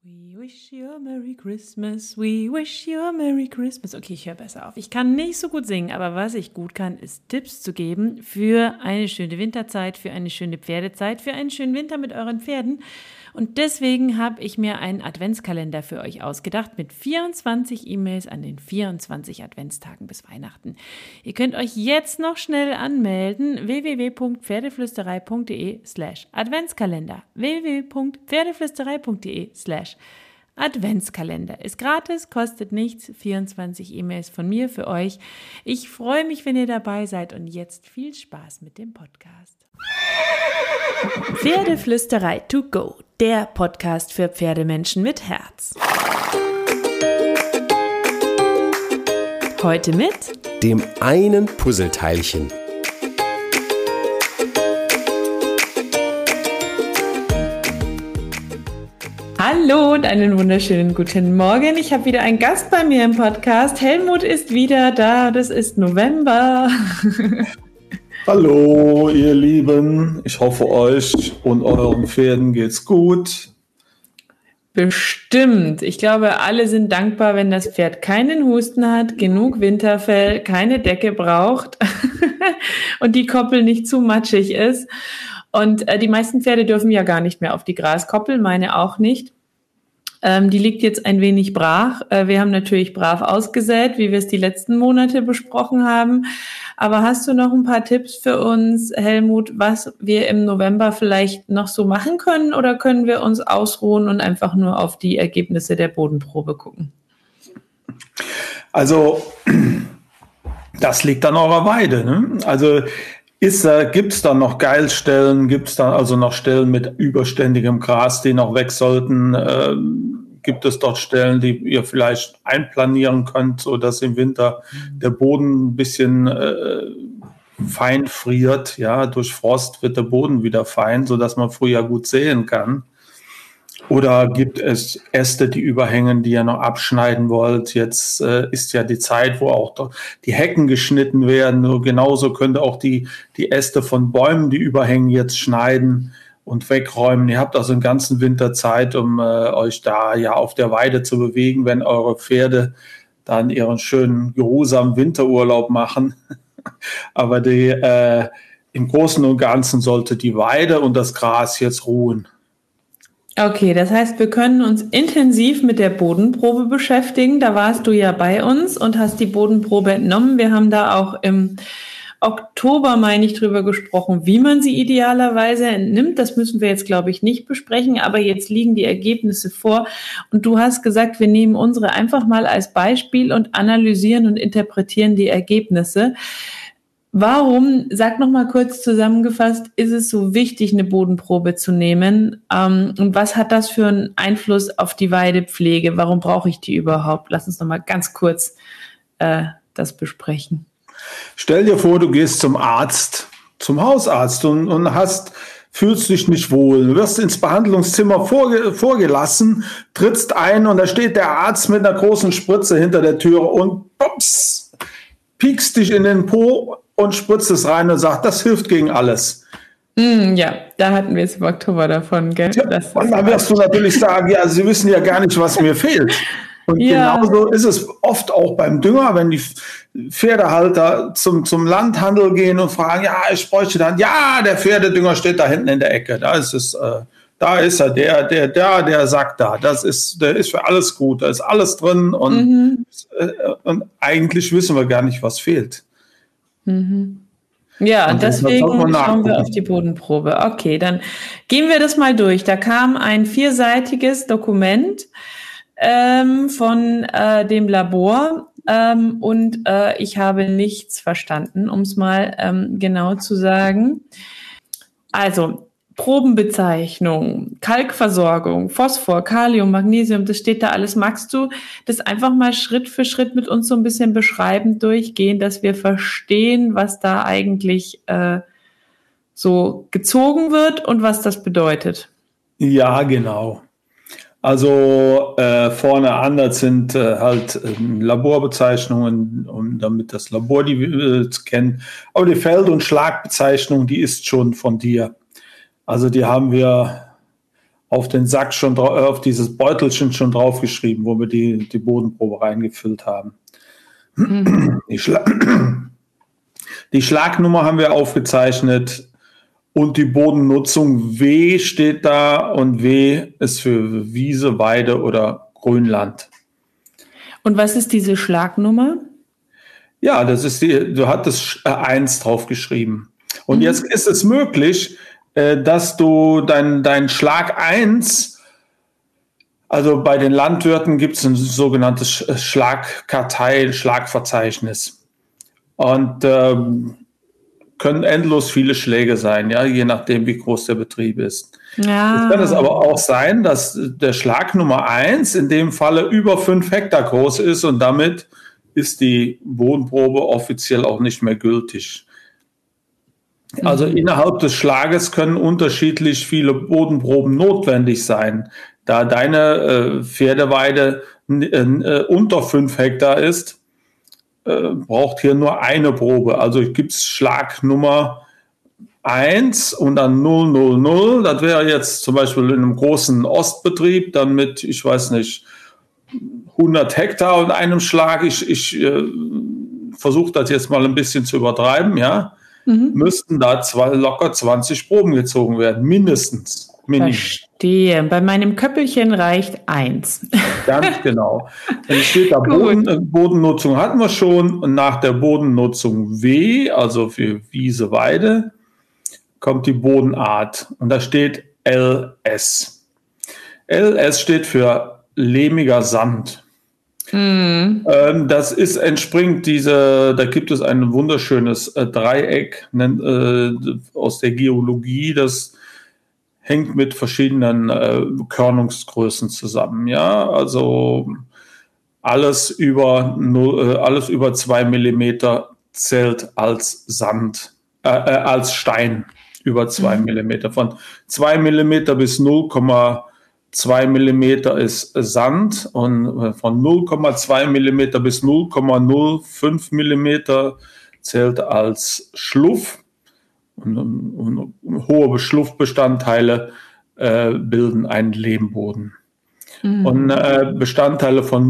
We wish you a Merry Christmas, we wish you a Merry Christmas. Okay, ich höre besser auf. Ich kann nicht so gut singen, aber was ich gut kann, ist Tipps zu geben für eine schöne Winterzeit, für eine schöne Pferdezeit, für einen schönen Winter mit euren Pferden. Und deswegen habe ich mir einen Adventskalender für euch ausgedacht mit 24 E-Mails an den 24 Adventstagen bis Weihnachten. Ihr könnt euch jetzt noch schnell anmelden, www.pferdeflüsterei.de/Adventskalender. www.pferdeflüsterei.de/Adventskalender. Ist gratis, kostet nichts, 24 E-Mails von mir für euch. Ich freue mich, wenn ihr dabei seid und jetzt viel Spaß mit dem Podcast. Pferdeflüsterei to go, der Podcast für Pferdemenschen mit Herz. Heute mit dem einen Puzzleteilchen. Hallo und einen wunderschönen guten Morgen. Ich habe wieder einen Gast bei mir im Podcast. Helmut ist wieder da, das ist November. Hallo, ihr Lieben. Ich hoffe, euch und euren Pferden geht's gut. Bestimmt. Ich glaube, alle sind dankbar, wenn das Pferd keinen Husten hat, genug Winterfell, keine Decke braucht und die Koppel nicht zu matschig ist. Und die meisten Pferde dürfen ja gar nicht mehr auf die Graskoppel, meine auch nicht. Die liegt jetzt ein wenig brach. Wir haben natürlich brav ausgesät, wie wir es die letzten Monate besprochen haben. Aber hast du noch ein paar Tipps für uns, Helmut, was wir im November vielleicht noch so machen können? Oder können wir uns ausruhen und einfach nur auf die Ergebnisse der Bodenprobe gucken? Also, das liegt an eurer Weide, ne? Also, gibt es da noch Geilstellen? Gibt es da also noch Stellen mit überständigem Gras, die noch weg sollten? Gibt es dort Stellen, die ihr vielleicht einplanieren könnt, sodass im Winter der Boden ein bisschen fein friert? Ja, durch Frost wird der Boden wieder fein, sodass man früher gut säen kann. Oder gibt es Äste, die überhängen, die ihr noch abschneiden wollt? Jetzt ist ja die Zeit, wo auch die Hecken geschnitten werden. Nur genauso könnt ihr auch die Äste von Bäumen, die überhängen, jetzt schneiden und wegräumen. Ihr habt also den ganzen Winter Zeit, um euch da ja auf der Weide zu bewegen, wenn eure Pferde dann ihren schönen, geruhsamen Winterurlaub machen. Aber im Großen und Ganzen sollte die Weide und das Gras jetzt ruhen. Okay, das heißt, wir können uns intensiv mit der Bodenprobe beschäftigen. Da warst du ja bei uns und hast die Bodenprobe entnommen. Wir haben da auch im Oktober, meine ich, drüber gesprochen, wie man sie idealerweise entnimmt. Das müssen wir jetzt, glaube ich, nicht besprechen, aber jetzt liegen die Ergebnisse vor. Und du hast gesagt, wir nehmen unsere einfach mal als Beispiel und analysieren und interpretieren die Ergebnisse. Warum, sag noch mal kurz zusammengefasst, ist es so wichtig, eine Bodenprobe zu nehmen? Und was hat das für einen Einfluss auf die Weidepflege? Warum brauche ich die überhaupt? Lass uns noch mal ganz kurz das besprechen. Stell dir vor, du gehst zum Arzt, zum Hausarzt und fühlst dich nicht wohl. Du wirst ins Behandlungszimmer vorgelassen, trittst ein und da steht der Arzt mit einer großen Spritze hinter der Tür und pops, piekst dich in den Po und spritzt es rein und sagt, das hilft gegen alles. Ja, da hatten wir es im Oktober davon, gell? Ja, und dann wirst du natürlich sagen, ja, sie wissen ja gar nicht, was mir fehlt. Und genauso ist es oft auch beim Dünger, wenn die Pferdehalter zum Landhandel gehen und fragen, ja, ich bräuchte dann, ja, der Pferdedünger steht da hinten in der Ecke, da ist er, der Sack da, der ist für alles gut, da ist alles drin und eigentlich wissen wir gar nicht, was fehlt. Ja, und deswegen schauen wir auf die Bodenprobe. Okay, dann gehen wir das mal durch. Da kam ein 4-seitiges Dokument von dem Labor und ich habe nichts verstanden, um es mal genau zu sagen. Also Probenbezeichnung, Kalkversorgung, Phosphor, Kalium, Magnesium, das steht da alles. Magst du das einfach mal Schritt für Schritt mit uns so ein bisschen beschreibend durchgehen, dass wir verstehen, was da eigentlich so gezogen wird und was das bedeutet? Ja, genau. Also vorne anders sind halt Laborbezeichnungen, damit das Labor die kennt. Aber die Feld- und Schlagbezeichnung, die ist schon von dir. Also die haben wir auf den Sack schon auf dieses Beutelchen schon draufgeschrieben, wo wir die Bodenprobe reingefüllt haben. Die Schlagnummer haben wir aufgezeichnet und die Bodennutzung W steht da und W ist für Wiese, Weide oder Grünland. Und was ist diese Schlagnummer? Ja, du hattest 1 draufgeschrieben. Und jetzt ist es möglich, dass du dein Schlag 1, also bei den Landwirten gibt es ein sogenanntes Schlagkartei, Schlagverzeichnis. Und können endlos viele Schläge sein, ja, je nachdem, wie groß der Betrieb ist. Ja. Es kann es aber auch sein, dass der Schlag Nummer 1 in dem Falle über 5 Hektar groß ist und damit ist die Bodenprobe offiziell auch nicht mehr gültig. Also innerhalb des Schlages können unterschiedlich viele Bodenproben notwendig sein. Da deine Pferdeweide unter 5 Hektar ist, braucht hier nur eine Probe. Also gibt es Schlagnummer 1 und dann 000. Das wäre jetzt zum Beispiel in einem großen Ostbetrieb, dann mit, ich weiß nicht, 100 Hektar und einem Schlag. Ich versuche das jetzt mal ein bisschen zu übertreiben, ja. Müssten da locker 20 Proben gezogen werden, mindestens. Verstehe. Bei meinem Köppelchen reicht 1. Ganz genau. Dann steht da Bodennutzung hatten wir schon. Und nach der Bodennutzung W, also für Wiese, Weide, kommt die Bodenart. Und da steht LS. LS steht für lehmiger Sand. Das entspringt da gibt es ein wunderschönes Dreieck aus der Geologie, das hängt mit verschiedenen Körnungsgrößen zusammen. Ja, also alles über 2 Millimeter zählt als als Stein über 2 Millimeter. Von 2 Millimeter bis 0,2 Millimeter ist Sand und von 0,2 Millimeter bis 0,05 Millimeter zählt als Schluff. Und hohe Schluffbestandteile bilden einen Lehmboden. Und Bestandteile von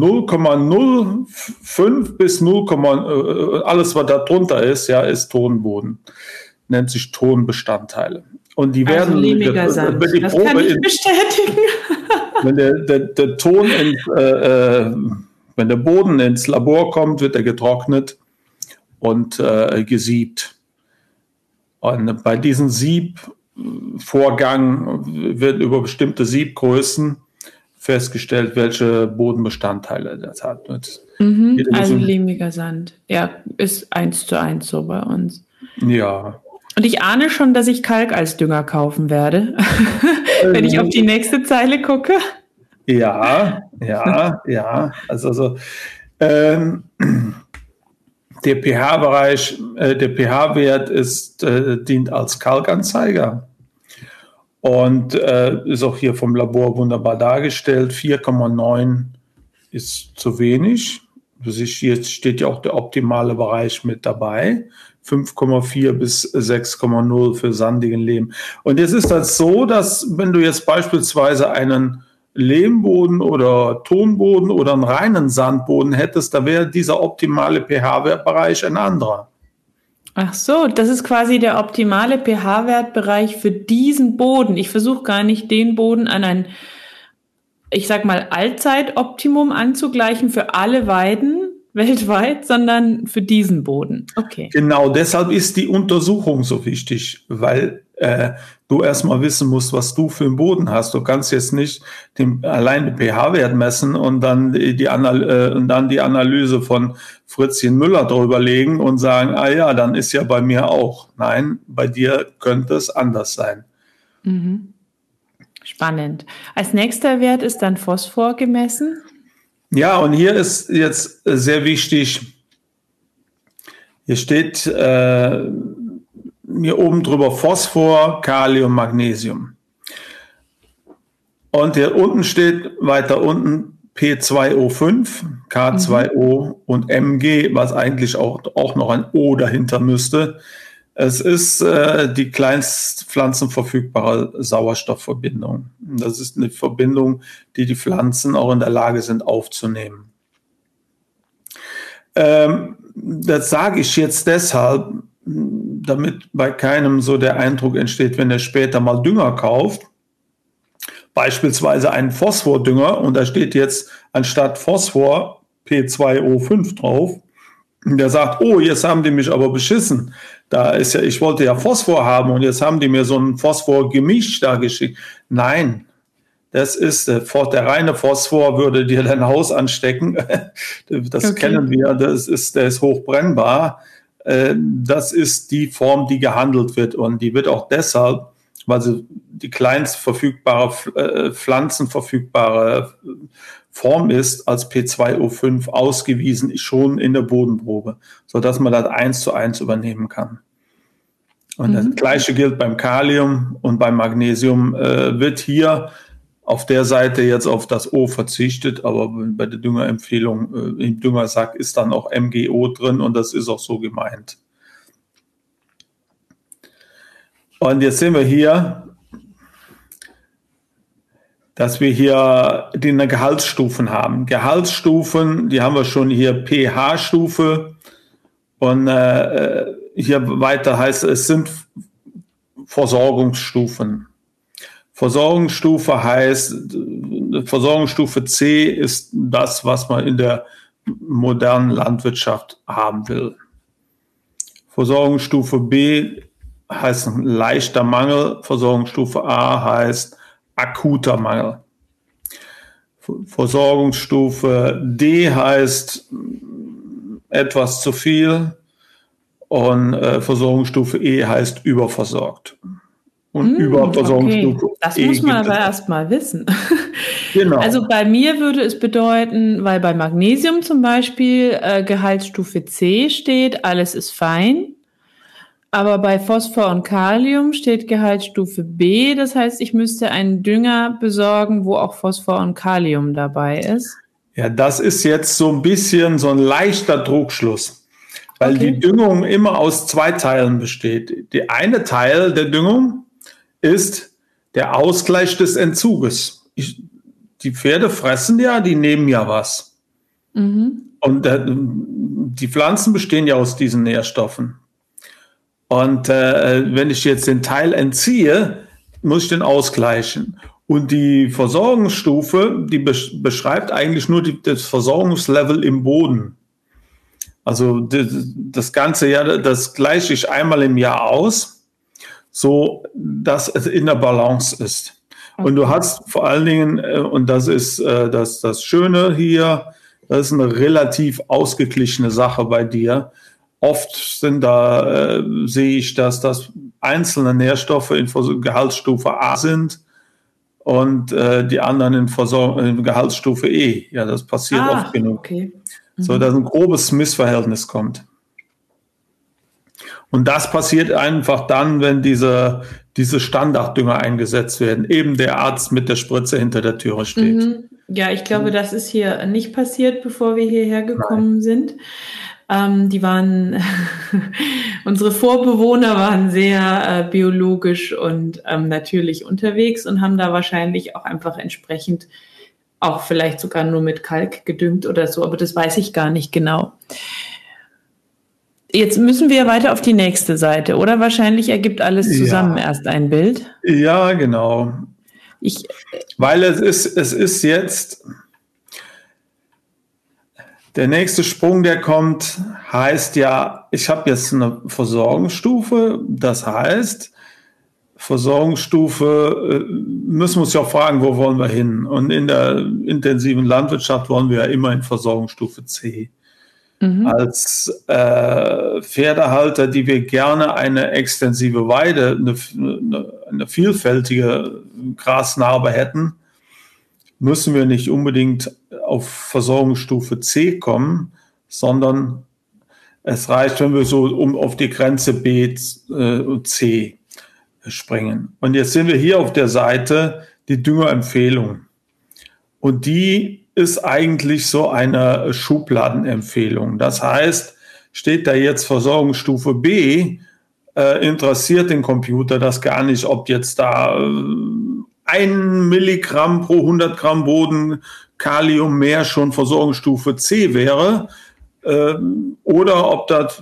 0,05 bis 0, alles was da drunter ist, ja, ist Tonboden. Nennt sich Tonbestandteile. Und die werden lehmiger Sand. Wenn die das Probe kann ich bestätigen. Wenn der Ton wenn der Boden ins Labor kommt, wird er getrocknet und gesiebt. Und bei diesem Siebvorgang wird über bestimmte Siebgrößen festgestellt, welche Bodenbestandteile das hat. Also lehmiger Sand. Ja, ist 1:1 so bei uns. Ja. Und ich ahne schon, dass ich Kalk als Dünger kaufen werde, wenn ich auf die nächste Zeile gucke. Ja. Also der pH-Bereich, der pH-Wert dient als Kalkanzeiger und ist auch hier vom Labor wunderbar dargestellt. 4,9 ist zu wenig. Hier steht ja auch der optimale Bereich mit dabei. 5,4 bis 6,0 für sandigen Lehm. Und jetzt ist das so, dass wenn du jetzt beispielsweise einen Lehmboden oder Tonboden oder einen reinen Sandboden hättest, da wäre dieser optimale pH-Wertbereich ein anderer. Ach so, das ist quasi der optimale pH-Wertbereich für diesen Boden. Ich versuche gar nicht, den Boden an ein, ich sag mal, Allzeitoptimum anzugleichen für alle Weiden weltweit, sondern für diesen Boden. Okay. Genau, deshalb ist die Untersuchung so wichtig, weil du erstmal wissen musst, was du für einen Boden hast. Du kannst jetzt nicht allein den pH-Wert messen und dann die Analyse von Fritzchen Müller drüber legen und sagen, ja, dann ist ja bei mir auch. Nein, bei dir könnte es anders sein. Mhm. Spannend. Als nächster Wert ist dann Phosphor gemessen. Ja, und hier ist jetzt sehr wichtig, hier steht hier oben drüber Phosphor, Kalium, Magnesium. Und hier unten steht weiter unten P2O5, K2O und Mg, was eigentlich auch noch ein O dahinter müsste. Es ist die kleinst pflanzenverfügbare Sauerstoffverbindung. Das ist eine Verbindung, die die Pflanzen auch in der Lage sind aufzunehmen. Das sage ich jetzt deshalb, damit bei keinem so der Eindruck entsteht, wenn er später mal Dünger kauft, beispielsweise einen Phosphordünger, und da steht jetzt anstatt Phosphor P2O5 drauf, und der sagt, oh, jetzt haben die mich aber beschissen. Da ist ja, ich wollte ja Phosphor haben und jetzt haben die mir so ein Phosphor-Gemisch da geschickt. Nein, das ist der reine Phosphor würde dir dein Haus anstecken. Das kennen wir, der ist hochbrennbar. Das ist die Form, die gehandelt wird, und die wird auch deshalb, weil sie die kleinst verfügbare, pflanzenverfügbare Form ist, als P2O5 ausgewiesen, schon in der Bodenprobe, sodass man das 1:1 übernehmen kann. Und das Gleiche gilt beim Kalium und beim Magnesium. Wird hier auf der Seite jetzt auf das O verzichtet, aber bei der Düngerempfehlung im Düngersack ist dann auch MgO drin, und das ist auch so gemeint. Und jetzt sehen wir hier, dass wir hier die Gehaltsstufen haben. Gehaltsstufen, die haben wir schon hier pH-Stufe, und hier weiter heißt es sind Versorgungsstufen. Versorgungsstufe heißt, Versorgungsstufe C ist das, was man in der modernen Landwirtschaft haben will. Versorgungsstufe B heißt ein leichter Mangel, Versorgungsstufe A heißt akuter Mangel. Versorgungsstufe D heißt etwas zu viel, und Versorgungsstufe E heißt überversorgt. Und Überversorgungsstufe Das muss man aber erst mal wissen. Genau. Also bei mir würde es bedeuten, weil bei Magnesium zum Beispiel Gehaltsstufe C steht, alles ist fein. Aber bei Phosphor und Kalium steht Gehaltsstufe B. Das heißt, ich müsste einen Dünger besorgen, wo auch Phosphor und Kalium dabei ist. Ja, das ist jetzt so ein bisschen so ein leichter Trugschluss, weil die Düngung immer aus 2 Teilen besteht. Der eine Teil der Düngung ist der Ausgleich des Entzuges. Die Pferde fressen ja, die nehmen ja was. Und die Pflanzen bestehen ja aus diesen Nährstoffen. Und wenn ich jetzt den Teil entziehe, muss ich den ausgleichen. Und die Versorgungsstufe, die beschreibt eigentlich nur das Versorgungslevel im Boden. Also das ganze Jahr, das gleiche ich einmal im Jahr aus, so dass es in der Balance ist. Und du hast vor allen Dingen, und das ist das Schöne hier, das ist eine relativ ausgeglichene Sache bei dir. Oft sehe ich, dass das einzelne Nährstoffe in Gehaltsstufe A sind und die anderen in Gehaltsstufe E. Ja, das passiert oft genug. So, dass ein grobes Missverhältnis kommt. Und das passiert einfach dann, wenn diese Standarddünger eingesetzt werden. Eben der Arzt mit der Spritze hinter der Türe steht. Ja, ich glaube, das ist hier nicht passiert, bevor wir hierher gekommen sind. Unsere Vorbewohner waren sehr biologisch und natürlich unterwegs und haben da wahrscheinlich auch einfach entsprechend auch vielleicht sogar nur mit Kalk gedüngt oder so, aber das weiß ich gar nicht genau. Jetzt müssen wir weiter auf die nächste Seite, oder? Wahrscheinlich ergibt alles zusammen erst ein Bild. Ja, genau. Weil es ist jetzt der nächste Sprung, der kommt, heißt ja, ich habe jetzt eine Versorgungsstufe. Das heißt, Versorgungsstufe müssen wir uns ja auch fragen, wo wollen wir hin? Und in der intensiven Landwirtschaft wollen wir ja immer in Versorgungsstufe C. Als Pferdehalter, die wir gerne eine extensive Weide, eine vielfältige Grasnarbe hätten, müssen wir nicht unbedingt auf Versorgungsstufe C kommen, sondern es reicht, wenn wir so auf die Grenze B und C springen. Und jetzt sind wir hier auf der Seite die Düngerempfehlung. Und die ist eigentlich so eine Schubladenempfehlung. Das heißt, steht da jetzt Versorgungsstufe B, interessiert den Computer das gar nicht, ob jetzt da 1 Milligramm pro 100 Gramm Boden Kalium mehr schon Versorgungsstufe C wäre, oder ob das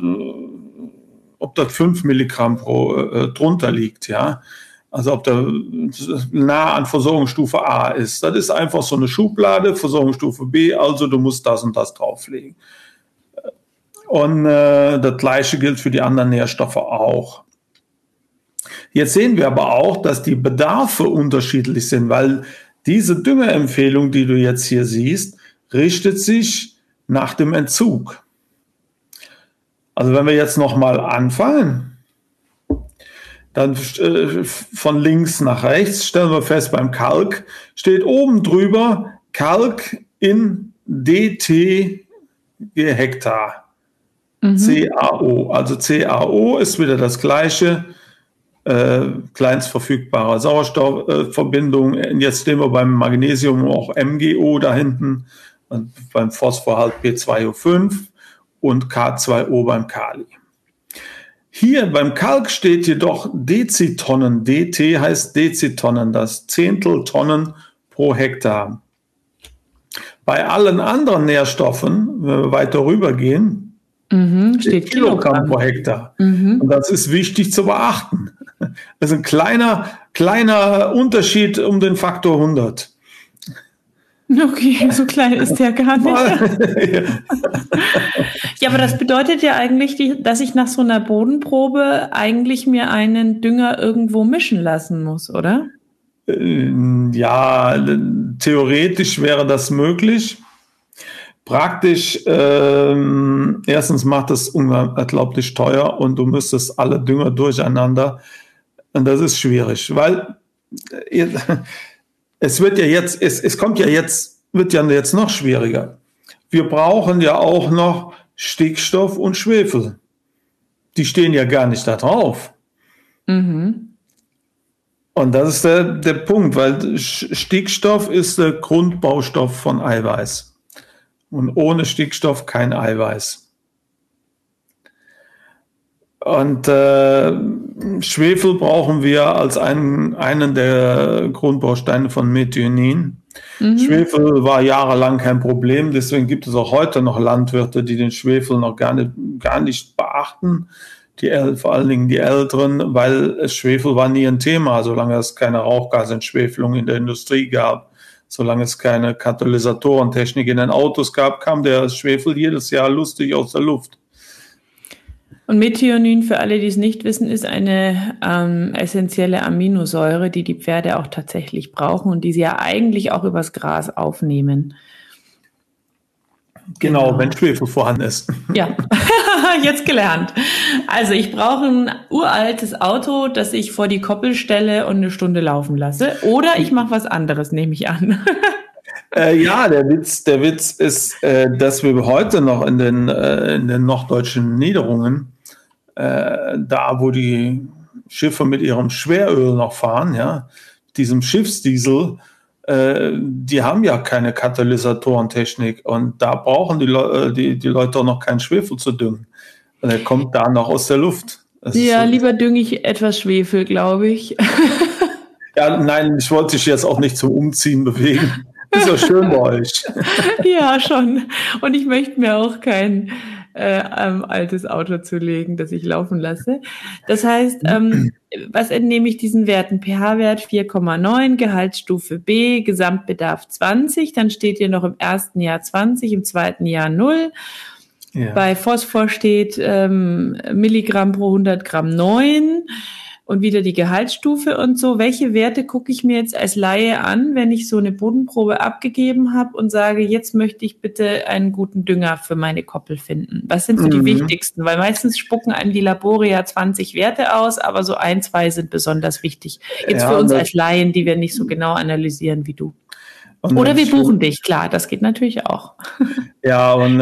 5 Milligramm drunter liegt, ja. Also ob der nah an Versorgungsstufe A ist. Das ist einfach so eine Schublade, Versorgungsstufe B, also du musst das und das drauflegen. Und das Gleiche gilt für die anderen Nährstoffe auch. Jetzt sehen wir aber auch, dass die Bedarfe unterschiedlich sind, weil diese Düngerempfehlung, die du jetzt hier siehst, richtet sich nach dem Entzug. Also wenn wir jetzt nochmal anfangen, dann von links nach rechts stellen wir fest, beim Kalk steht oben drüber Kalk in DT je Hektar. CaO. Also CaO ist wieder das gleiche, kleinstverfügbare Sauerstoffverbindung. Jetzt stehen wir beim Magnesium auch MgO da hinten, und beim Phosphor halt P2O5 und K2O beim Kali. Hier beim Kalk steht jedoch Dezitonnen. DT heißt Dezitonnen, das Zehnteltonnen pro Hektar. Bei allen anderen Nährstoffen, wenn wir weiter rübergehen, steht Kilogramm pro Hektar. Und das ist wichtig zu beachten. Das ist ein kleiner Unterschied um den Faktor 100. Okay, so klein ist der gar nicht. Ja, aber das bedeutet ja eigentlich, dass ich nach so einer Bodenprobe eigentlich mir einen Dünger irgendwo mischen lassen muss, oder? Ja, theoretisch wäre das möglich. Praktisch, erstens macht das unglaublich teuer und du müsstest alle Dünger durcheinander. Und das ist schwierig, weil es wird ja jetzt, wird ja jetzt noch schwieriger. Wir brauchen ja auch noch Stickstoff und Schwefel. Die stehen ja gar nicht da drauf. Und das ist der Punkt, weil Stickstoff ist der Grundbaustoff von Eiweiß. Und ohne Stickstoff kein Eiweiß. Und Schwefel brauchen wir als einen der Grundbausteine von Methionin. Schwefel war jahrelang kein Problem, deswegen gibt es auch heute noch Landwirte, die den Schwefel noch gar nicht beachten. Vor allen Dingen die Älteren, weil Schwefel war nie ein Thema, solange es keine Rauchgasentschwefelung in der Industrie gab. Solange es keine Katalysatorentechnik in den Autos gab, kam der Schwefel jedes Jahr lustig aus der Luft. Und Methionin, für alle, die es nicht wissen, ist eine essentielle Aminosäure, die die Pferde auch tatsächlich brauchen und die sie ja eigentlich auch übers Gras aufnehmen. Genau, wenn Schwefel vorhanden ist. Ja, jetzt gelernt. Also ich brauche ein uraltes Auto, das ich vor die Koppel stelle und eine Stunde laufen lasse. Oder ich mache was anderes, nehme ich an. Ja, der Witz ist, dass wir heute noch in den norddeutschen Niederungen, da wo die Schiffe mit ihrem Schweröl noch fahren, ja, diesem Schiffsdiesel, die haben ja keine Katalysatorentechnik und da brauchen die Leute auch noch keinen Schwefel zu düngen. Und der kommt da noch aus der Luft. Ja, so, lieber dünge ich etwas Schwefel, glaube ich. Ja, nein, ich wollte dich jetzt auch nicht zum Umziehen bewegen. Ist ja schön bei euch. Ja, schon. Und ich möchte mir auch kein altes Auto zulegen, das ich laufen lasse. Das heißt, was entnehme ich diesen Werten? pH-Wert 4,9, Gehaltsstufe B, Gesamtbedarf 20, dann steht hier noch im ersten Jahr 20, im zweiten Jahr 0. Ja. Bei Phosphor steht Milligramm pro 100 Gramm 9 und wieder die Gehaltsstufe und so. Welche Werte gucke ich mir jetzt als Laie an, wenn ich so eine Bodenprobe abgegeben habe und sage, jetzt möchte ich bitte einen guten Dünger für meine Koppel finden? Was sind so die wichtigsten? Weil meistens spucken einem die Labore ja 20 Werte aus, aber so 1, 2 sind besonders wichtig. Jetzt für uns als Laien, die wir nicht so genau analysieren wie du. Oder wir buchen dich, klar, das geht natürlich auch. Ja, und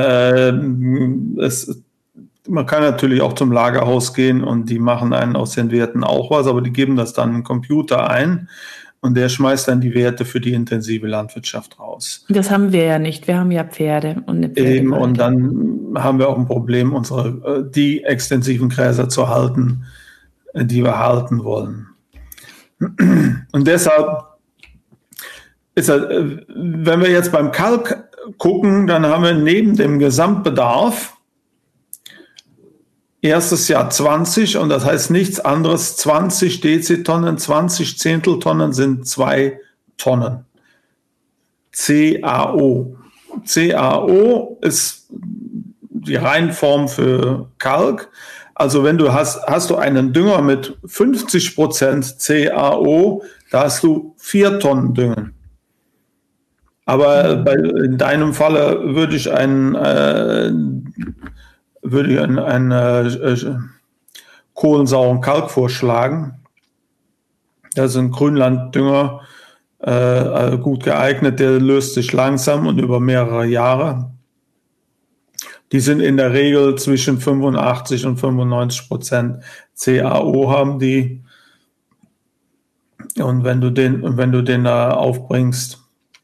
man kann natürlich auch zum Lagerhaus gehen und die machen einen aus den Werten auch was, aber die geben das dann im Computer ein und der schmeißt dann die Werte für die intensive Landwirtschaft raus. Das haben wir ja nicht, wir haben ja Pferde und eine Pferde. Eben, und dann haben wir auch ein Problem, die extensiven Gräser zu halten, die wir halten wollen. Und deshalb ist wenn wir jetzt beim Kalk gucken, dann haben wir neben dem Gesamtbedarf erstes Jahr 20, und das heißt nichts anderes, 20 Dezitonnen, 20 Zehnteltonnen sind 2 Tonnen. CaO. CaO ist die Reinform für Kalk. Also wenn du hast du einen Dünger mit 50% CaO, da hast du 4 Tonnen Düngen. Aber in deinem Falle würde ich einen kohlensauren Kalk vorschlagen. Das ist ein Grünlanddünger, gut geeignet, der löst sich langsam und über mehrere Jahre. Die sind in der Regel zwischen 85 und 95% CaO haben die. Und wenn du den aufbringst,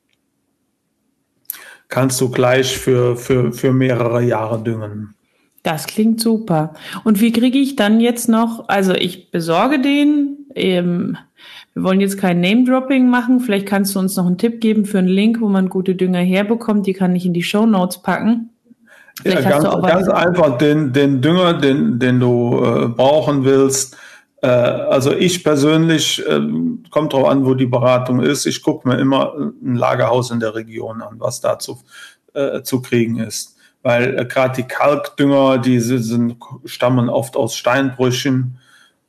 kannst du gleich für mehrere Jahre düngen. Das klingt super. Und wie kriege ich dann jetzt noch, also ich besorge den, wir wollen jetzt kein Name-Dropping machen, vielleicht kannst du uns noch einen Tipp geben für einen Link, wo man gute Dünger herbekommt, die kann ich in die Shownotes packen. Ja, ganz einfach den Dünger, den du brauchen willst. Also ich persönlich, kommt drauf an, wo die Beratung ist, ich gucke mir immer ein Lagerhaus in der Region an, was da zu kriegen ist. Weil gerade die Kalkdünger, stammen oft aus Steinbrüchen,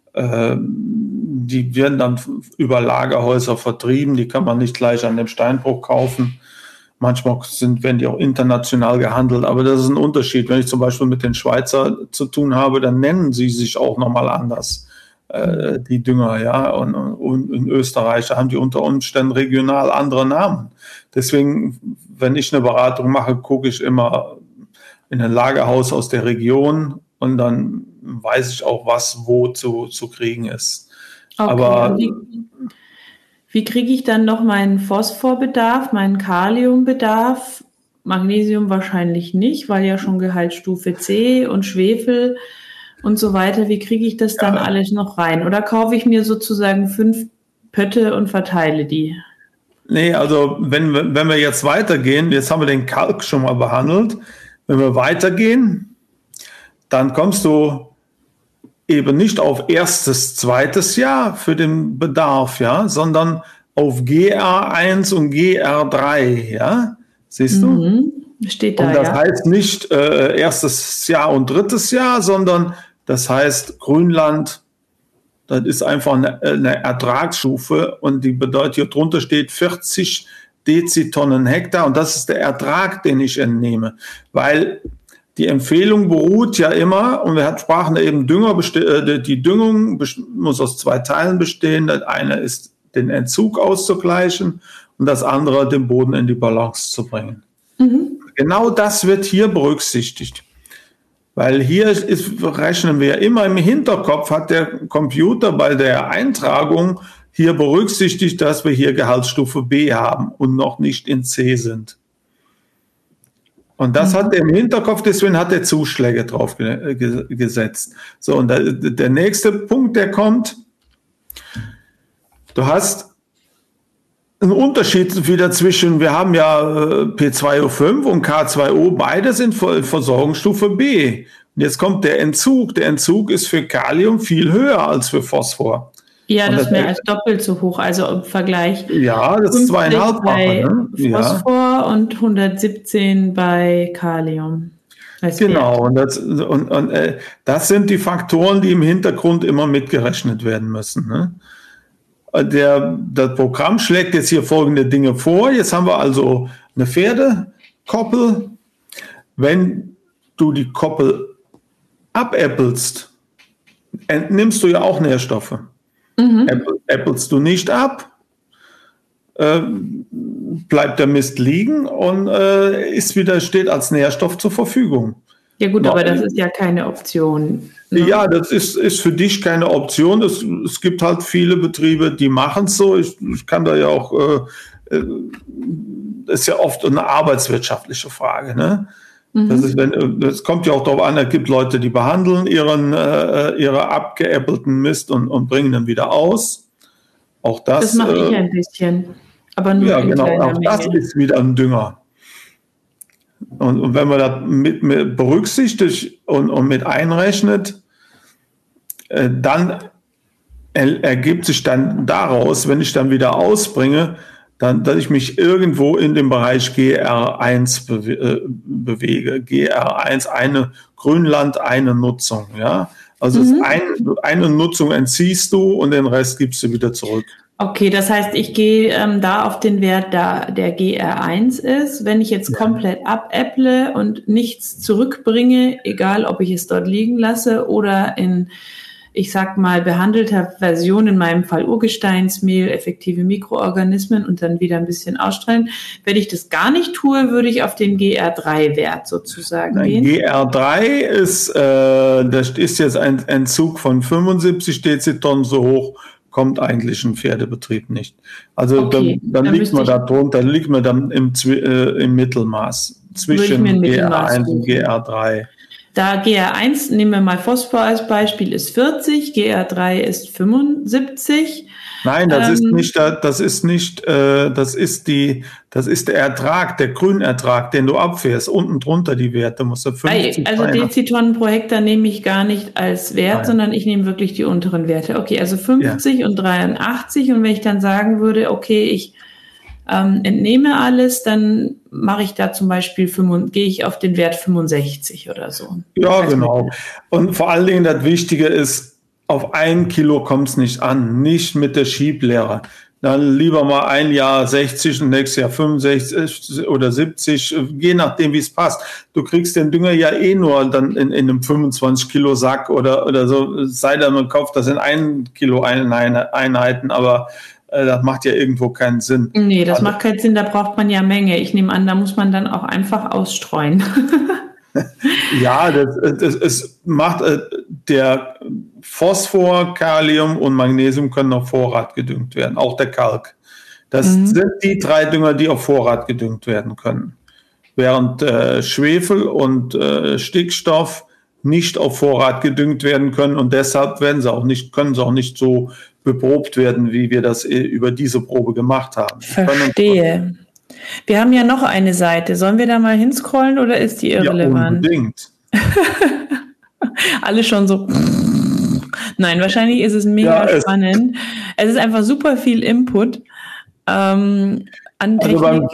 die werden dann über Lagerhäuser vertrieben, die kann man nicht gleich an dem Steinbruch kaufen. Manchmal werden die auch international gehandelt, aber das ist ein Unterschied. Wenn ich zum Beispiel mit den Schweizer zu tun habe, dann nennen sie sich auch nochmal anders, die Dünger, ja. Und in Österreich haben die unter Umständen regional andere Namen. Deswegen, wenn ich eine Beratung mache, gucke ich immer in ein Lagerhaus aus der Region und dann weiß ich auch, was wo zu kriegen ist. Okay, aber wie kriege ich dann noch meinen Phosphorbedarf, meinen Kaliumbedarf? Magnesium wahrscheinlich nicht, weil ja schon Gehaltsstufe C und Schwefel und so weiter. Wie kriege ich das dann alles noch rein? Oder kaufe ich mir sozusagen 5 Pötte und verteile die? Nee, also wenn wir jetzt weitergehen, jetzt haben wir den Kalk schon mal behandelt. Wenn wir weitergehen, dann kommst du eben nicht auf erstes, zweites Jahr für den Bedarf, ja, sondern auf GR1 und GR3, ja, siehst du? Steht da, und das heißt nicht erstes Jahr und drittes Jahr, sondern das heißt Grünland, das ist einfach eine Ertragsstufe und die bedeutet, hier drunter steht 40 Dezitonnen Hektar und das ist der Ertrag, den ich entnehme, weil die Empfehlung beruht ja immer, und wir sprachen eben die Düngung muss aus 2 Teilen bestehen. Das eine ist, den Entzug auszugleichen und das andere, den Boden in die Balance zu bringen. Genau das wird hier berücksichtigt. Weil hier rechnen wir immer im Hinterkopf, hat der Computer bei der Eintragung hier berücksichtigt, dass wir hier Gehaltsstufe B haben und noch nicht in C sind. Und das hat er im Hinterkopf, deswegen hat er Zuschläge drauf gesetzt. So, und der nächste Punkt, der kommt, du hast einen Unterschied wieder zwischen, wir haben ja P2O5 und K2O, beide sind Versorgungsstufe B. Und jetzt kommt der Entzug. Der Entzug ist für Kalium viel höher als für Phosphor. Ja, das ist mehr als doppelt so hoch, also im Vergleich. Ja, das ist 2,5-fache. Bei Phosphor und 117 bei Kalium. Genau, und das sind die Faktoren, die im Hintergrund immer mitgerechnet werden müssen. Ne? Das Programm schlägt jetzt hier folgende Dinge vor. Jetzt haben wir also eine Pferdekoppel. Wenn du die Koppel abäppelst, entnimmst du ja auch Nährstoffe. Äppelst du nicht ab, bleibt der Mist liegen und steht als Nährstoff zur Verfügung. Ja gut, aber das ist ja keine Option. Ne? Ja, das ist für dich keine Option. Es gibt halt viele Betriebe, die machen es so. Ich kann da ja auch, ist ja oft eine arbeitswirtschaftliche Frage. Ne? Das kommt ja auch darauf an, es gibt Leute, die behandeln ihre abgeäppelten Mist und bringen dann wieder aus. Auch das mache ich ein bisschen, aber nur ja, in genau, kleiner auch Menge. das ist wieder ein Dünger. Und wenn man das mit berücksichtigt und mit einrechnet, dann ergibt sich dann daraus, wenn ich dann wieder ausbringe, dass ich mich irgendwo in dem Bereich GR1 bewege. GR1, Grünland, eine Nutzung. Ja? Also eine Nutzung entziehst du und den Rest gibst du wieder zurück. Okay, das heißt, ich gehe da auf den Wert, da der GR1 ist. Wenn ich jetzt komplett abäpple und nichts zurückbringe, egal ob ich es dort liegen lasse oder in, ich sag mal, behandelter Version, in meinem Fall Urgesteinsmehl, effektive Mikroorganismen und dann wieder ein bisschen ausstrahlen. Wenn ich das gar nicht tue, würde ich auf den GR3-Wert sozusagen gehen. GR3 ist, das ist jetzt ein Entzug von 75 Dezitonnen, so hoch kommt eigentlich ein Pferdebetrieb nicht. Also okay, dann liegt man da drunter, liegt man dann im Mittelmaß zwischen GR1 und GR3. Da GR1, nehmen wir mal Phosphor als Beispiel, ist 40, GR3 ist 75. Nein, das ist der Ertrag, der Grünertrag, den du abfährst. Unten drunter die Werte musst du 50 Also Dezitonnen pro Hektar nehme ich gar nicht als Wert, sondern ich nehme wirklich die unteren Werte. Okay, also 50 und 83. Und wenn ich dann sagen würde, okay, ich entnehme alles, dann mache ich da zum Beispiel, gehe ich auf den Wert 65 oder so. Ja, genau. Und vor allen Dingen das Wichtige ist, auf 1 Kilo kommt es nicht an, nicht mit der Schieblehre. Dann lieber mal ein Jahr 60 und nächstes Jahr 65 oder 70, je nachdem, wie es passt. Du kriegst den Dünger ja nur dann in einem 25 Kilo Sack oder so, sei denn man kauft das in 1 Kilo Einheiten, aber das macht ja irgendwo keinen Sinn. Nee, das macht keinen Sinn, da braucht man ja Menge. Ich nehme an, da muss man dann auch einfach ausstreuen. Ja, es macht der Phosphor, Kalium und Magnesium können auf Vorrat gedüngt werden, auch der Kalk. Das sind die 3 Dünger, die auf Vorrat gedüngt werden können. Während Schwefel und Stickstoff nicht auf Vorrat gedüngt werden können und deshalb können sie auch nicht so beprobt werden, wie wir das über diese Probe gemacht haben. Verstehe. Wir haben ja noch eine Seite. Sollen wir da mal hinscrollen oder ist die irrelevant? Ja, unbedingt. Alle schon so. Nein, wahrscheinlich ist es mega spannend. Es ist einfach super viel Input. An Technik, beim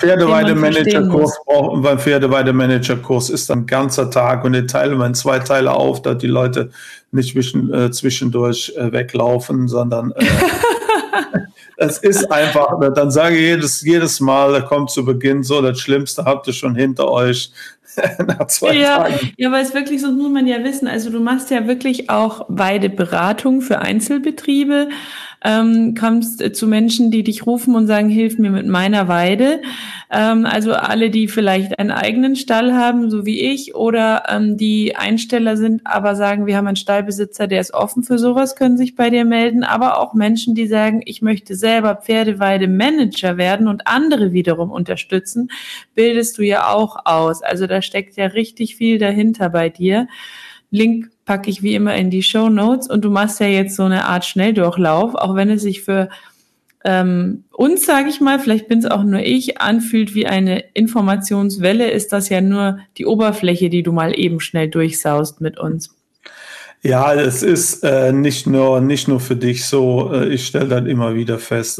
Pferdeweidemanager-Kurs ist dann ein ganzer Tag und den teilen wir in 2 Teile auf, dass die Leute nicht zwischendurch weglaufen, sondern es ist einfach, dann sage ich jedes Mal, da kommt zu Beginn so, das Schlimmste habt ihr schon hinter euch nach 2 Tagen. Ja, weil es wirklich, so muss man ja wissen, also du machst ja wirklich auch Weideberatung für Einzelbetriebe, kommst zu Menschen, die dich rufen und sagen, hilf mir mit meiner Weide. Also alle, die vielleicht einen eigenen Stall haben, so wie ich, oder die Einsteller sind, aber sagen, wir haben einen Stallbesitzer, der ist offen für sowas, können sich bei dir melden. Aber auch Menschen, die sagen, ich möchte selber Pferdeweidemanager werden und andere wiederum unterstützen, bildest du ja auch aus. Also da steckt ja richtig viel dahinter bei dir. Link packe ich wie immer in die Shownotes und du machst ja jetzt so eine Art Schnelldurchlauf, auch wenn es sich für uns, sage ich mal, vielleicht bin es auch nur ich, anfühlt wie eine Informationswelle, ist das ja nur die Oberfläche, die du mal eben schnell durchsaust mit uns. Ja, es ist nicht nur für dich so, ich stelle das immer wieder fest.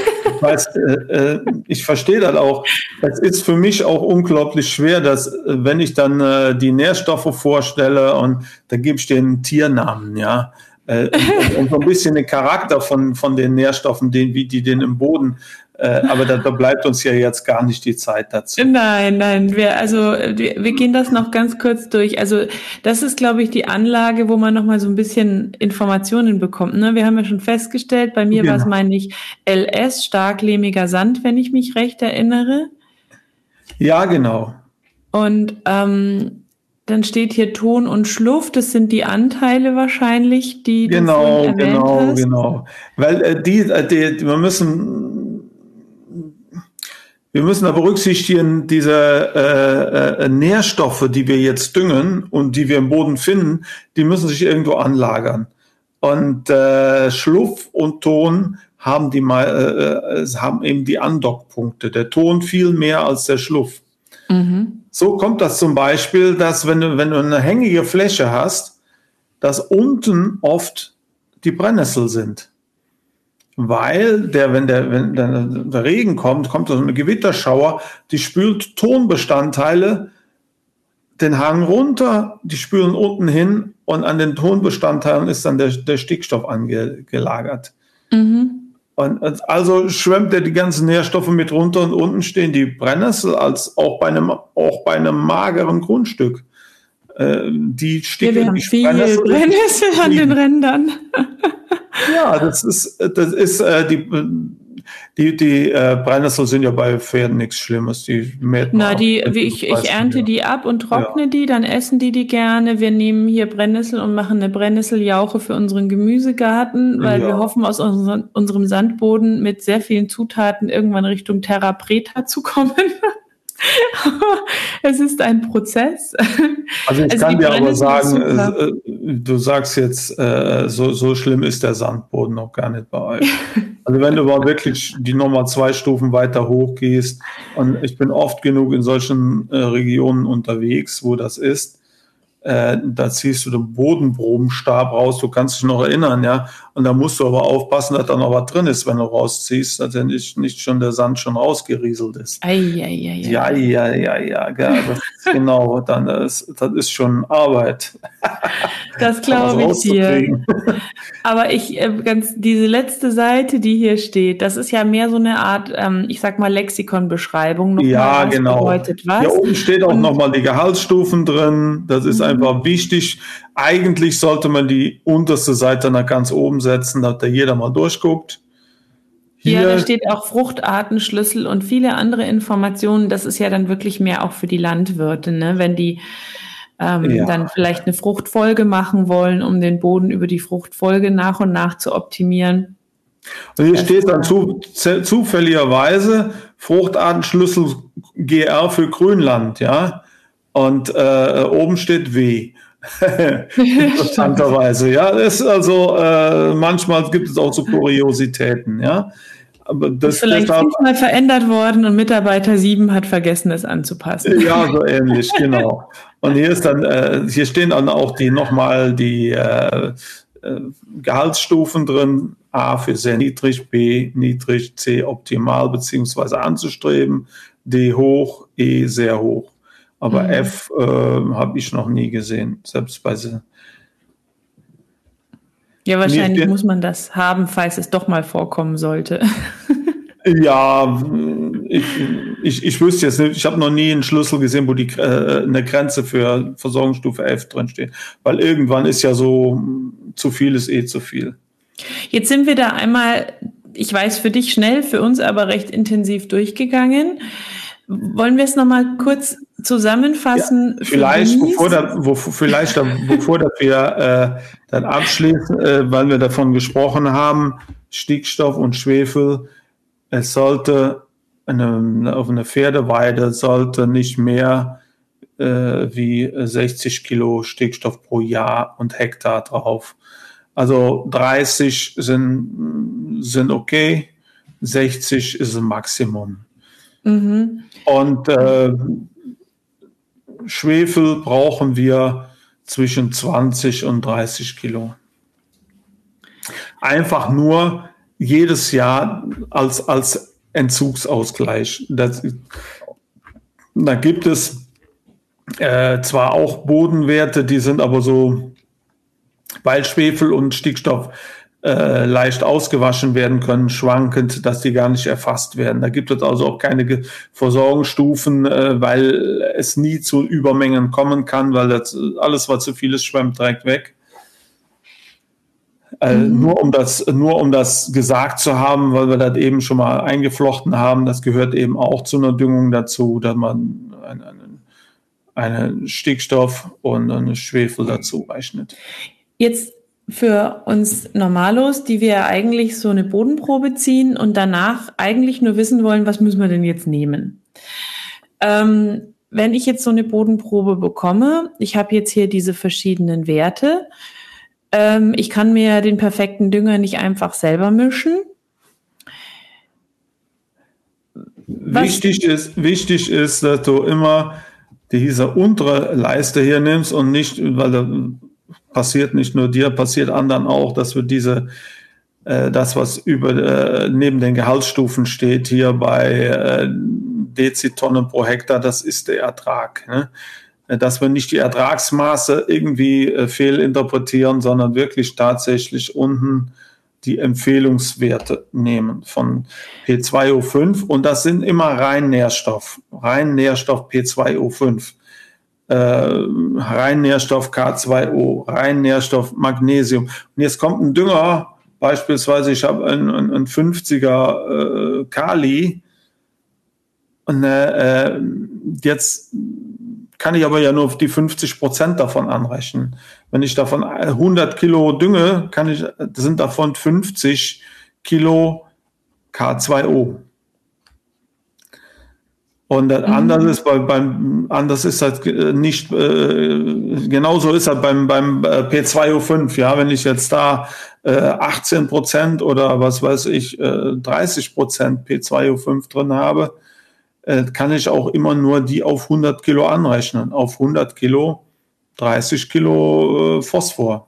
Ich verstehe das auch. Es ist für mich auch unglaublich schwer, dass wenn ich dann die Nährstoffe vorstelle und da gebe ich den Tiernamen, ja, und so ein bisschen den Charakter von den Nährstoffen, wie die den im Boden, aber da bleibt uns ja jetzt gar nicht die Zeit dazu. Nein, wir gehen das noch ganz kurz durch. Also das ist, glaube ich, die Anlage, wo man noch mal so ein bisschen Informationen bekommt. Ne? Wir haben ja schon festgestellt, bei mir war es, meine ich, LS, starklehmiger Sand, wenn ich mich recht erinnere. Ja, genau. Und dann steht hier Ton und Schluff, das sind die Anteile wahrscheinlich, die du vorhin erwähnt hast. Genau. Weil wir müssen, Wir müssen da berücksichtigen, diese Nährstoffe, die wir jetzt düngen und die wir im Boden finden, die müssen sich irgendwo anlagern. Und Schluff und Ton haben haben eben die Andockpunkte. Der Ton viel mehr als der Schluff. Mhm. So kommt das zum Beispiel, dass wenn du eine hängige Fläche hast, dass unten oft die Brennnessel sind. Weil wenn der Regen kommt so eine Gewitterschauer, die spült Tonbestandteile den Hang runter, die spülen unten hin und an den Tonbestandteilen ist dann der Stickstoff angelagert. Mhm. Und also schwemmt er die ganzen Nährstoffe mit runter und unten stehen die Brennnessel als auch bei einem mageren Grundstück. Die Sticke, wir haben viel Brennnessel an den Rändern. Ja, das ist die Brennnessel sind ja bei Pferden nichts Schlimmes. Die mäht man ich ernte die ab und trockne die, dann essen die gerne. Wir nehmen hier Brennnessel und machen eine Brennnesseljauche für unseren Gemüsegarten, weil wir hoffen, aus unserem Sandboden mit sehr vielen Zutaten irgendwann Richtung Terra Preta zu kommen. Es ist ein Prozess. Also ich kann dir aber sagen, du sagst jetzt, so schlimm ist der Sandboden noch gar nicht bei euch. Also wenn du mal wirklich die nochmal 2 Stufen weiter hoch gehst, und ich bin oft genug in solchen Regionen unterwegs, wo das ist, da ziehst du den Bodenprobenstab raus, du kannst dich noch erinnern, ja, und da musst du aber aufpassen, dass da noch was drin ist, wenn du rausziehst, dass ja nicht schon der Sand schon rausgerieselt ist. Ja, genau, das ist schon Arbeit. Das glaube ich dir. Aber diese letzte Seite, die hier steht, das ist ja mehr so eine Art, ich sag mal, Lexikonbeschreibung. Ja, genau. Bedeutet was. Hier oben steht auch nochmal die Gehaltsstufen drin. Das ist einfach wichtig. Eigentlich sollte man die unterste Seite nach ganz oben setzen, dass da jeder mal durchguckt. Hier, da steht auch Fruchtartenschlüssel und viele andere Informationen. Das ist ja dann wirklich mehr auch für die Landwirte, ne? Wenn die dann vielleicht eine Fruchtfolge machen wollen, um den Boden über die Fruchtfolge nach und nach zu optimieren. Und hier steht dann zufälligerweise Fruchtartenschlüssel GR für Grünland, ja. Und oben steht W. Interessanterweise, ja. Das ist also, manchmal gibt es auch so Kuriositäten, ja. Aber das ist vielleicht 5-mal verändert worden und Mitarbeiter 7 hat vergessen, es anzupassen. Ja, so ähnlich, genau. Und hier stehen dann auch die Gehaltsstufen drin. A für sehr niedrig, B niedrig, C optimal beziehungsweise anzustreben, D hoch, E sehr hoch. Aber F habe ich noch nie gesehen, selbst bei sie. Ja, wahrscheinlich muss man das haben, falls es doch mal vorkommen sollte. Ja, ich wüsste jetzt nicht, ich habe noch nie einen Schlüssel gesehen, wo eine Grenze für Versorgungsstufe F drin steht. Weil irgendwann ist ja so, zu viel ist zu viel. Jetzt sind wir da einmal, ich weiß für dich schnell, für uns aber recht intensiv durchgegangen. Wollen wir es nochmal kurz zusammenfassen? Ja, vielleicht, bevor wir dann abschließen, weil wir davon gesprochen haben, Stickstoff und Schwefel, es sollte auf einer Pferdeweide sollte nicht mehr wie 60 Kilo Stickstoff pro Jahr und Hektar drauf. Also 30 sind okay, 60 ist ein Maximum. Mhm. Und Schwefel brauchen wir zwischen 20 und 30 Kilo. Einfach nur jedes Jahr als Entzugsausgleich. Da gibt es zwar auch Bodenwerte, die sind aber so, weil Schwefel und Stickstoff leicht ausgewaschen werden können, schwankend, dass die gar nicht erfasst werden. Da gibt es also auch keine Versorgungsstufen, weil es nie zu Übermengen kommen kann, weil alles, was zu viel ist, schwemmt direkt weg. Nur um das gesagt zu haben, weil wir das eben schon mal eingeflochten haben, das gehört eben auch zu einer Düngung dazu, dass man einen Stickstoff und einen Schwefel dazu rechnet. Jetzt für uns Normalos, die wir eigentlich so eine Bodenprobe ziehen und danach eigentlich nur wissen wollen, was müssen wir denn jetzt nehmen. Wenn ich jetzt so eine Bodenprobe bekomme, ich habe jetzt hier diese verschiedenen Werte, ich kann mir den perfekten Dünger nicht einfach selber mischen. Wichtig ist, dass du immer diese untere Leiste hier nimmst und nicht, weil da passiert nicht nur dir, passiert anderen auch, dass wir das, was neben den Gehaltsstufen steht, hier bei Dezitonnen pro Hektar, das ist der Ertrag. Ne? Dass wir nicht die Ertragsmaße irgendwie fehlinterpretieren, sondern wirklich tatsächlich unten die Empfehlungswerte nehmen von P2O5 und das sind immer rein Nährstoff P2O5, rein Nährstoff K2O, rein Nährstoff Magnesium. Und jetzt kommt ein Dünger, beispielsweise ich habe ein 50er Kali und jetzt kann ich aber ja nur auf die 50% davon anrechnen. Wenn ich davon 100 Kilo dünge, sind davon 50 Kilo K2O. Und anders ist halt nicht, genauso ist halt beim P2O5, ja, wenn ich jetzt da 18% oder was weiß ich, 30% P2O5 drin habe, kann ich auch immer nur die auf 100 Kilo anrechnen. Auf 100 Kilo 30 Kilo Phosphor.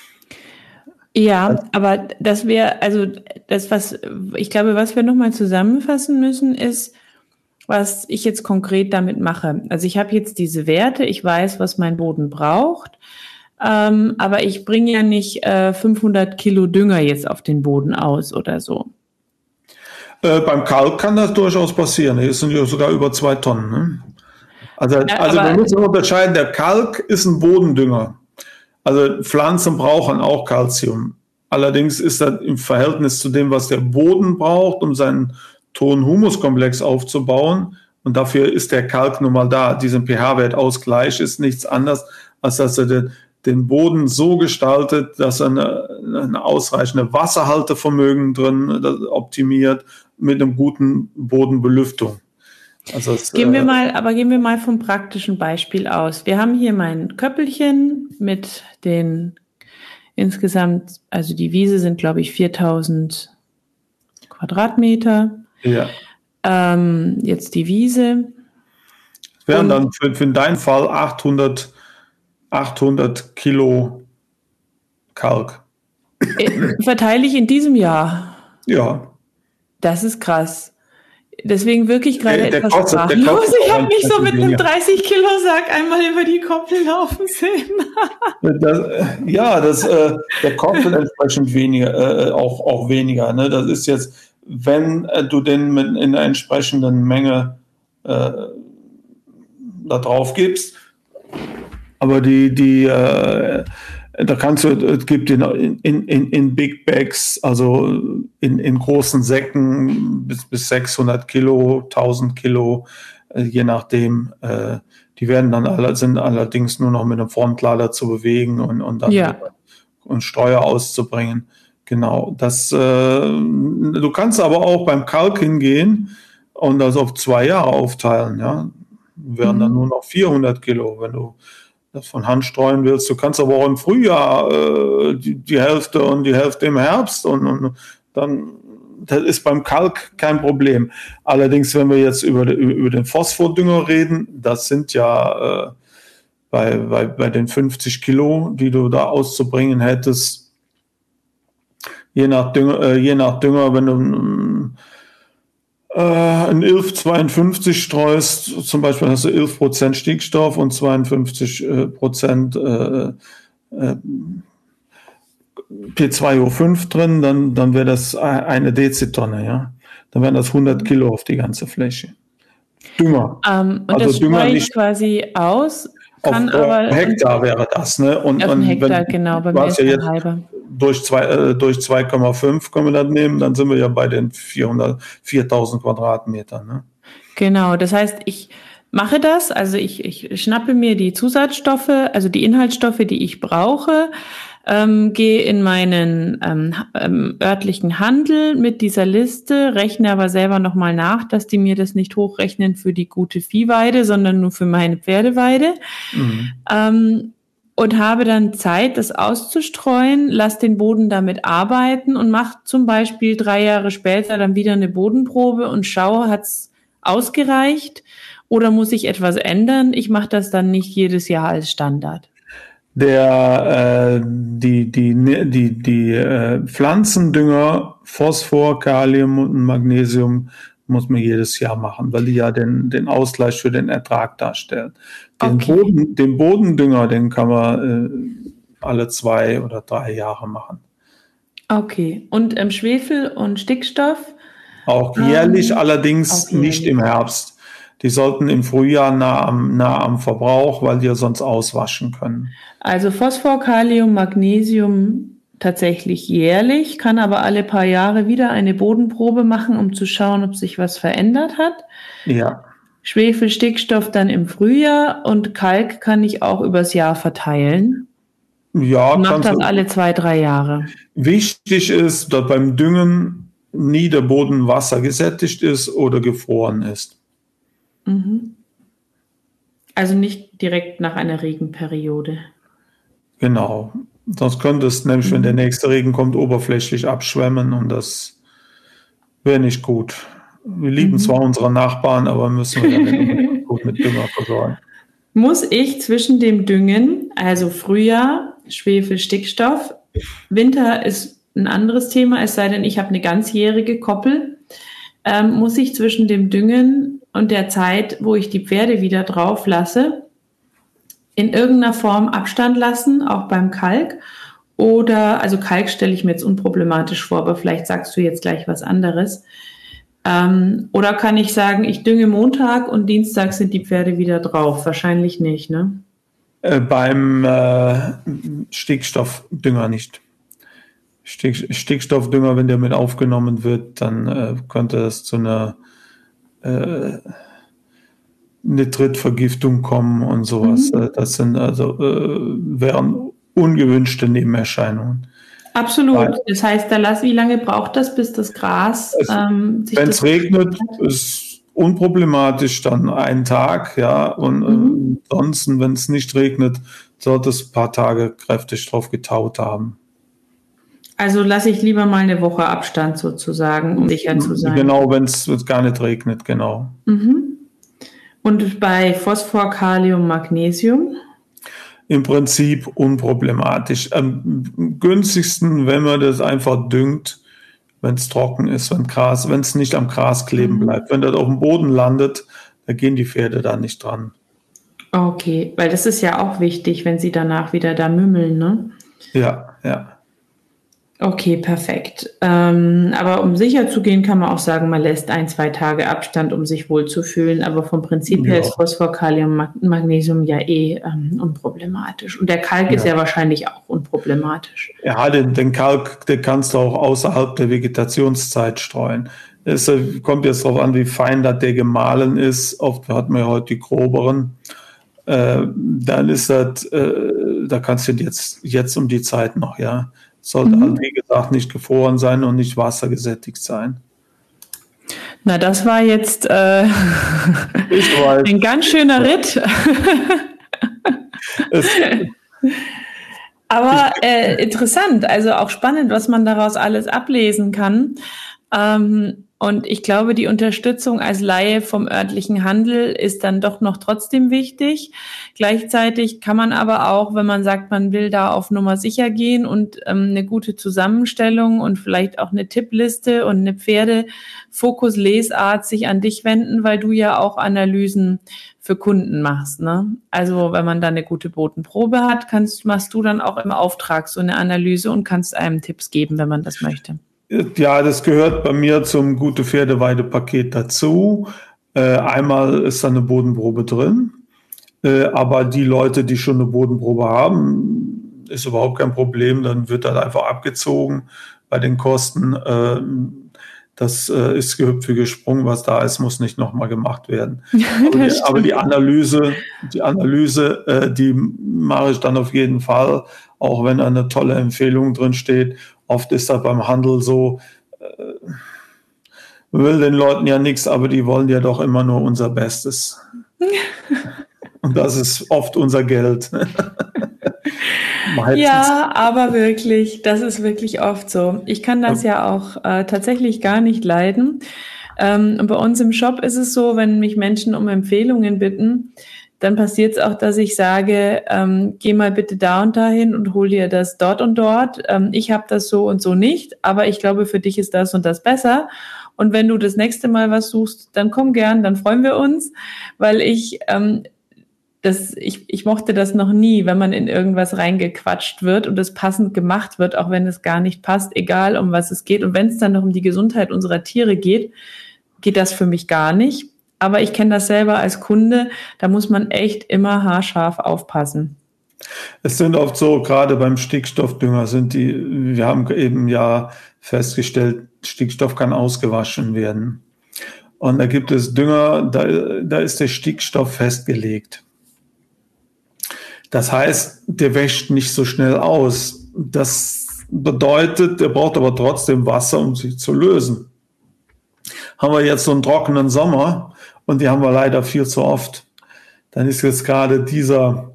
Ja, aber das wäre, also das, was wir nochmal zusammenfassen müssen, ist, was ich jetzt konkret damit mache. Also ich habe jetzt diese Werte, ich weiß, was mein Boden braucht, aber ich bringe ja nicht 500 Kilo Dünger jetzt auf den Boden aus oder so. Beim Kalk kann das durchaus passieren. Hier sind ja sogar über 2 Tonnen. Ne? Also wir müssen unterscheiden, der Kalk ist ein Bodendünger. Also Pflanzen brauchen auch Calcium. Allerdings ist das im Verhältnis zu dem, was der Boden braucht, um seinen Ton-Humus-Komplex aufzubauen. Und dafür ist der Kalk nun mal da. Diesen pH-Wert Ausgleich ist nichts anderes, als dass er den Boden so gestaltet, dass er eine ausreichende Wasserhaltevermögen drin optimiert mit einem guten Bodenbelüftung. Also gehen wir mal vom praktischen Beispiel aus. Wir haben hier mein Köppelchen mit den insgesamt, also die Wiese sind, glaube ich, 4000 Quadratmeter. Ja. Jetzt die Wiese. Das wären dann für deinen Fall 800 Kilo Kalk. Verteile ich in diesem Jahr? Ja. Das ist krass. Deswegen wirklich gerade etwas sprachlos. Ich habe mich so mit einem 30-Kilo-Sack einmal über die Koppel laufen sehen. Der Kopf wird entsprechend weniger, auch weniger. Ne? Das ist jetzt, wenn du den in einer entsprechenden Menge da drauf gibst. Aber da kannst du, es gibt in Big Bags, also in großen Säcken bis 600 Kilo, 1000 Kilo, je nachdem. Die werden dann sind allerdings nur noch mit einem Frontlader zu bewegen und dann und Steuer auszubringen. Genau. Du kannst aber auch beim Kalk hingehen und das auf 2 Jahre aufteilen. Ja, wären dann nur noch 400 Kilo, wenn du das von Hand streuen willst. Du kannst aber auch im Frühjahr die Hälfte und die Hälfte im Herbst und dann, das ist beim Kalk kein Problem. Allerdings, wenn wir jetzt über den Phosphordünger reden, das sind ja bei den 50 Kilo, die du da auszubringen hättest, je nach Dünger, wenn du ein 1152 streust, zum Beispiel hast du 11% Stickstoff und 52% P2O5 drin, dann wäre das eine Dezitonne, ja. Dann wären das 100 Kilo auf die ganze Fläche. Dünger. Und also das Dünger nicht quasi aus, kann auf aber Hektar wäre das, ne? Und auf einen Hektar, wenn, genau, bei du mir hast ist ja ein jetzt halber. durch 2,5 können wir das nehmen, dann sind wir ja bei den 4000 Quadratmetern. Ne? Genau, das heißt, ich mache das, also ich schnappe mir die Zusatzstoffe, also die Inhaltsstoffe, die ich brauche, gehe in meinen örtlichen Handel mit dieser Liste, rechne aber selber nochmal nach, dass die mir das nicht hochrechnen für die gute Viehweide, sondern nur für meine Pferdeweide. Und habe dann Zeit, das auszustreuen, lass den Boden damit arbeiten und mache zum Beispiel 3 Jahre später dann wieder eine Bodenprobe und schaue, hat's ausgereicht oder muss ich etwas ändern? Ich mache das dann nicht jedes Jahr als Standard. Die Pflanzendünger, Phosphor, Kalium und Magnesium muss man jedes Jahr machen, weil die ja den Ausgleich für den Ertrag darstellen. Den Bodendünger, den kann man alle 2 oder 3 Jahre machen. Okay. Und Schwefel und Stickstoff? Auch jährlich, allerdings nicht im Herbst. Die sollten im Frühjahr nah am Verbrauch, weil die ja sonst auswaschen können. Also Phosphor, Kalium, Magnesium tatsächlich jährlich, kann aber alle paar Jahre wieder eine Bodenprobe machen, um zu schauen, ob sich was verändert hat. Ja. Schwefel, Stickstoff dann im Frühjahr und Kalk kann ich auch übers Jahr verteilen. Ja, macht das alle 2, 3 Jahre. Wichtig ist, dass beim Düngen nie der Boden wassergesättigt ist oder gefroren ist. Also nicht direkt nach einer Regenperiode. Genau. Sonst könnte es nämlich, wenn der nächste Regen kommt, oberflächlich abschwemmen und das wäre nicht gut. Wir lieben zwar unsere Nachbarn, aber müssen wir dann gut mit Dünger versorgen. Muss ich zwischen dem Düngen, also Frühjahr, Schwefel, Stickstoff, Winter ist ein anderes Thema, es sei denn, ich habe eine ganzjährige Koppel, muss ich zwischen dem Düngen und der Zeit, wo ich die Pferde wieder drauf lasse, in irgendeiner Form Abstand lassen, auch beim Kalk? Oder, also Kalk stelle ich mir jetzt unproblematisch vor, aber vielleicht sagst du jetzt gleich was anderes. Oder kann ich sagen, ich dünge Montag und Dienstag sind die Pferde wieder drauf? Wahrscheinlich nicht, ne? Beim Stickstoffdünger nicht. Stickstoffdünger, wenn der mit aufgenommen wird, dann könnte es zu einer Nitritvergiftung kommen und sowas. Das sind wären ungewünschte Nebenerscheinungen. Absolut. Das heißt, wie lange braucht das, bis das Gras wenn es regnet, ist unproblematisch dann 1 Tag, ja. Und ansonsten, wenn es nicht regnet, sollte es ein paar Tage kräftig drauf getaut haben. Also lasse ich lieber mal eine Woche Abstand sozusagen, um sicher zu sein. Genau, wenn es gar nicht regnet, genau. Und bei Phosphor, Kalium, Magnesium? Im Prinzip unproblematisch. Am günstigsten, wenn man das einfach düngt, wenn es trocken ist, wenn es nicht am Gras kleben bleibt. Wenn das auf dem Boden landet, da gehen die Pferde da nicht dran. Okay, weil das ist ja auch wichtig, wenn sie danach wieder da mümmeln, ne? Ja, ja. Okay, perfekt. Aber um sicher zu gehen, kann man auch sagen, man lässt 1, 2 Tage Abstand, um sich wohlzufühlen. Aber vom Prinzip her ist Phosphor, Kalium, Magnesium ja unproblematisch. Und der Kalk ist ja wahrscheinlich auch unproblematisch. Ja, den Kalk, den kannst du auch außerhalb der Vegetationszeit streuen. Es kommt jetzt darauf an, wie fein das der gemahlen ist. Oft hat man ja heute die groberen. Dann ist das, da kannst du jetzt um die Zeit noch, ja. Sollte halt, wie gesagt, nicht gefroren sein und nicht wassergesättigt sein. Na, das war jetzt ein ganz schöner Ritt. Aber interessant, also auch spannend, was man daraus alles ablesen kann. Und ich glaube, die Unterstützung als Laie vom örtlichen Handel ist dann doch noch trotzdem wichtig. Gleichzeitig kann man aber auch, wenn man sagt, man will da auf Nummer sicher gehen und eine gute Zusammenstellung und vielleicht auch eine Tippliste und eine Pferdefokus-Lesart sich an dich wenden, weil du ja auch Analysen für Kunden machst, ne? Also wenn man da eine gute Bodenprobe hat, machst du dann auch im Auftrag so eine Analyse und kannst einem Tipps geben, wenn man das möchte. Ja, das gehört bei mir zum Gute-Pferdeweide-Paket dazu. Einmal ist da eine Bodenprobe drin, aber die Leute, die schon eine Bodenprobe haben, ist überhaupt kein Problem, dann wird das einfach abgezogen bei den Kosten. Das ist Gehüpfe gesprungen, was da ist, muss nicht nochmal gemacht werden. Aber die Analyse, die mache ich dann auf jeden Fall. auch wenn da eine tolle Empfehlung drin steht. Oft ist das beim Handel so, will den Leuten ja nichts, aber die wollen ja doch immer nur unser Bestes. Und das ist oft unser Geld. Ja, aber wirklich, das ist wirklich oft so. Ich kann das ja auch tatsächlich gar nicht leiden. Und bei uns im Shop ist es so, wenn mich Menschen um Empfehlungen bitten, dann passiert es auch, dass ich sage, geh mal bitte da und dahin und hol dir das dort und dort. Ich habe das so und so nicht, aber ich glaube, für dich ist das und das besser. Und wenn du das nächste Mal was suchst, dann komm gern, dann freuen wir uns, weil ich mochte das noch nie, wenn man in irgendwas reingequatscht wird und es passend gemacht wird, auch wenn es gar nicht passt, egal um was es geht. Und wenn es dann noch um die Gesundheit unserer Tiere geht, geht das für mich gar nicht. Aber ich kenne das selber als Kunde, da muss man echt immer haarscharf aufpassen. Es sind oft so, gerade beim Stickstoffdünger wir haben eben ja festgestellt, Stickstoff kann ausgewaschen werden. Und da gibt es Dünger, da ist der Stickstoff festgelegt. Das heißt, der wäscht nicht so schnell aus. Das bedeutet, der braucht aber trotzdem Wasser, um sich zu lösen. Haben wir jetzt so einen trockenen Sommer und die haben wir leider viel zu oft. Dann ist jetzt gerade dieser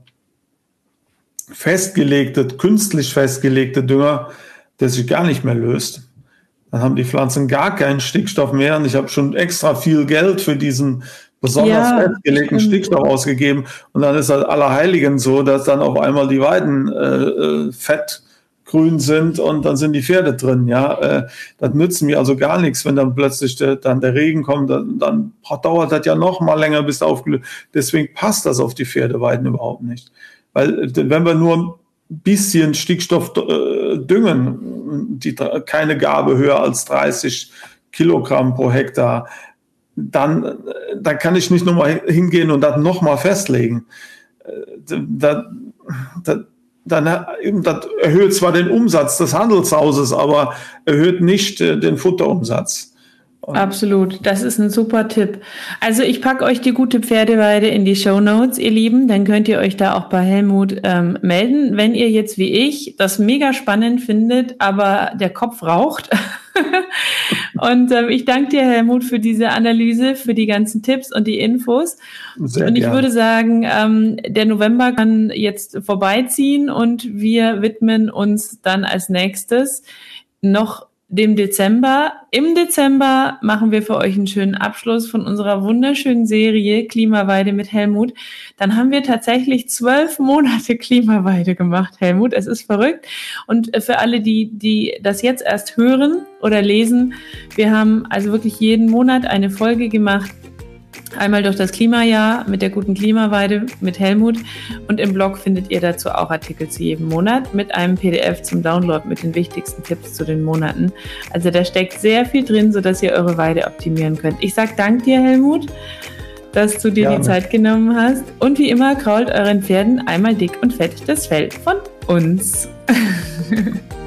künstlich festgelegte Dünger, der sich gar nicht mehr löst. Dann haben die Pflanzen gar keinen Stickstoff mehr und ich habe schon extra viel Geld für diesen besonders festgelegten Stickstoff ausgegeben und dann ist das Allerheiligen so, dass dann auf einmal die Weiden fettgrün sind und dann sind die Pferde drin. Ja, das nützt mir also gar nichts, wenn dann plötzlich der Regen kommt, dann dauert das ja noch mal länger, bis aufgelöst. Deswegen passt das auf die Pferdeweiden überhaupt nicht, weil wenn wir nur ein bisschen Stickstoff düngen, keine Gabe höher als 30 Kilogramm pro Hektar, dann kann ich nicht nochmal hingehen und das nochmal festlegen. Das erhöht zwar den Umsatz des Handelshauses, aber erhöht nicht den Futterumsatz. Absolut, das ist ein super Tipp. Also ich packe euch die gute Pferdeweide in die Shownotes, ihr Lieben, dann könnt ihr euch da auch bei Helmut melden. Wenn ihr jetzt wie ich das mega spannend findet, aber der Kopf raucht. Und ich danke dir, Helmut, für diese Analyse, für die ganzen Tipps und die Infos. Sehr und ich würde sagen, der November kann jetzt vorbeiziehen und wir widmen uns dann als nächstes noch dem Dezember. Im Dezember machen wir für euch einen schönen Abschluss von unserer wunderschönen Serie Klimaweide mit Helmut. Dann haben wir tatsächlich 12 Monate Klimaweide gemacht, Helmut. Es ist verrückt. Und für alle, die das jetzt erst hören oder lesen, wir haben also wirklich jeden Monat eine Folge gemacht. Einmal durch das Klimajahr mit der guten Klimaweide mit Helmut und im Blog findet ihr dazu auch Artikel zu jedem Monat mit einem PDF zum Download mit den wichtigsten Tipps zu den Monaten. Also da steckt sehr viel drin, sodass ihr eure Weide optimieren könnt. Ich sage Dank dir, Helmut, dass du dir die Zeit genommen hast und wie immer krault euren Pferden einmal dick und fett das Fell von uns.